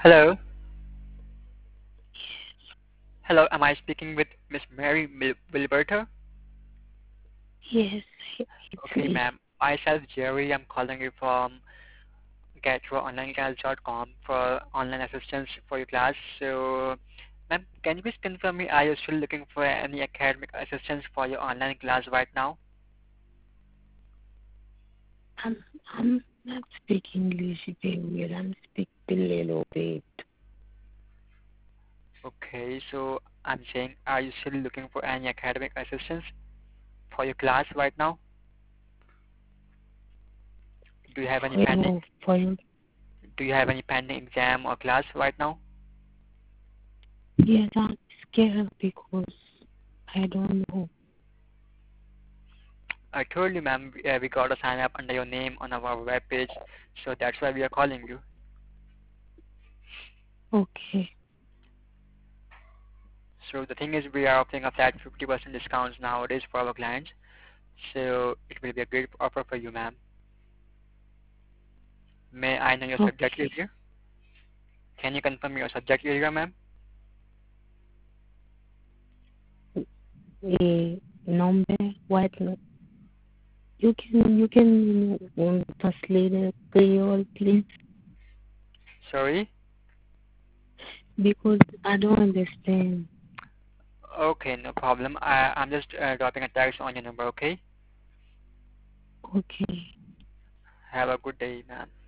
Hello. Hello, am I speaking with Miss Mary Wilberta? Yes, it's Okay, me. ma'am. Myself, Jerry. I'm calling you from GetYourOnlineClass.com for online assistance for your class. So, ma'am, can you please confirm me, are you still looking for any academic assistance for your online class right now? I'm I'm not speaking English very well. I'm speaking a little bit. Okay, so I'm saying, are you still looking for any academic assistance for your class right now? Do you have any pending? For you, Do you have any pending exam or class right now? yes, I'm scared because I don't know. I told you, ma'am, we got to sign up under your name on our web page, so that's why we are calling you. Okay, So the thing is, we are offering a flat 50% discounts nowadays for our clients, so it will be a great offer for you, ma'am. May I know your subject okay. area? Can you confirm your subject area, ma'am? A number, what? You can translate it Creole, please, Sorry? because I don't understand. Okay, no problem. I'm just dropping a text on your number, okay? Okay. Have a good day, ma'am.